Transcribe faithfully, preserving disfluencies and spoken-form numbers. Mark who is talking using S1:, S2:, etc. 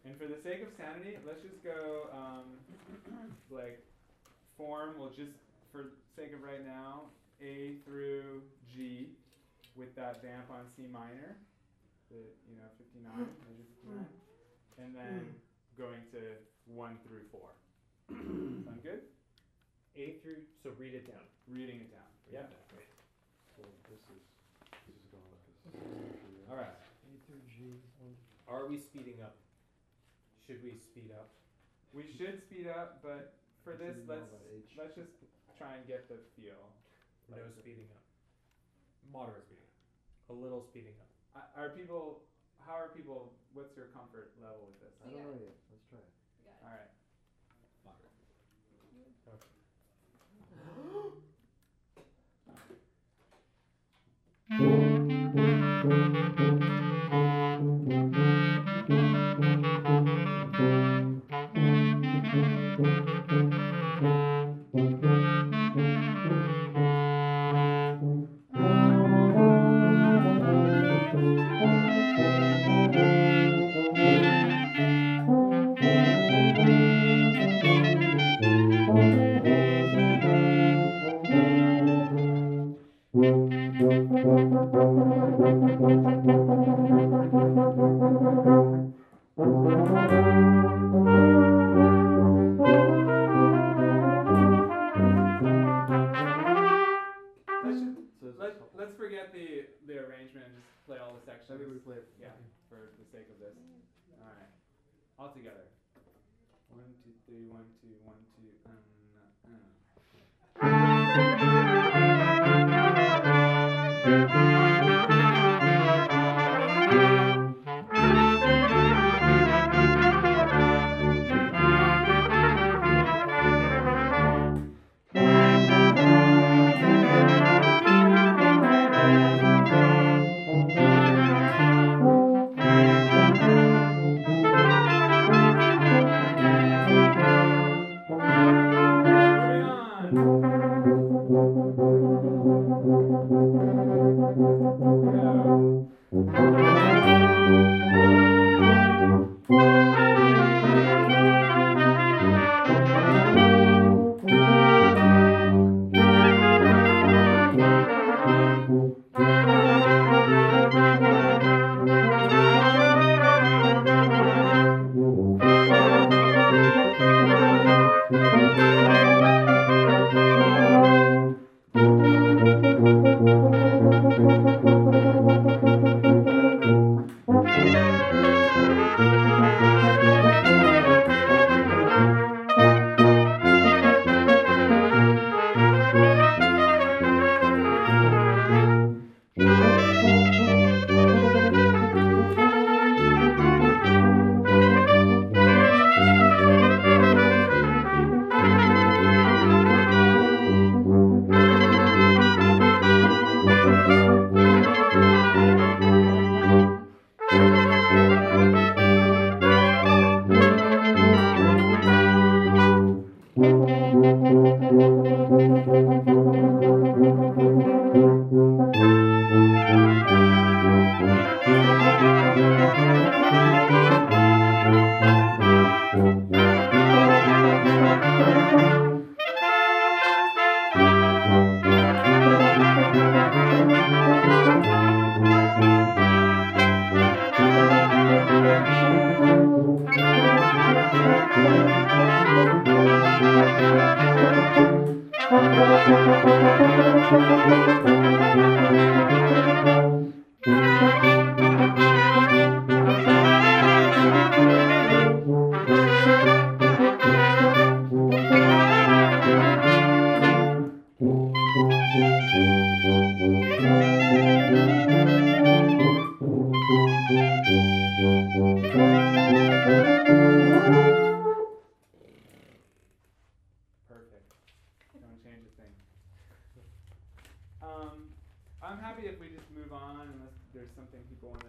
S1: And for the sake of sanity, let's just go um, like form. We'll just, for sake of right now, A through G with that vamp on C minor, the you know fifty-nine, major fifty-nine, and then going to one through four. Sound good?
S2: A through, so read it down.
S1: Reading it down.
S2: Yeah.
S1: Reading it down.
S2: Great.
S3: So this is, this is going like this.
S2: All right.
S3: A through G. One.
S2: Are we speeding up? Should we speed up?
S1: We should speed up, but for
S3: Should
S1: this,
S3: we know
S1: let's
S3: about H?
S1: let's just try and get the feel.
S2: No
S1: Like the-
S2: speeding up. Moderate speeding up. A little speeding up.
S1: Uh, Are people? How are people? What's your comfort level with this?
S3: I don't know yet. Let's try it.
S1: All right.
S2: Moderate. Okay.
S1: Let's just
S3: So there's a
S1: let
S3: couple.
S1: let's forget the the arrangement and just play all the sections.
S3: Maybe we play it.
S1: Yeah, for the sake of this. All right, all together. One two three, one two one two. Um, uh. Perfect. Don't change a thing. Um, I'm happy if we just move on unless there's something people want to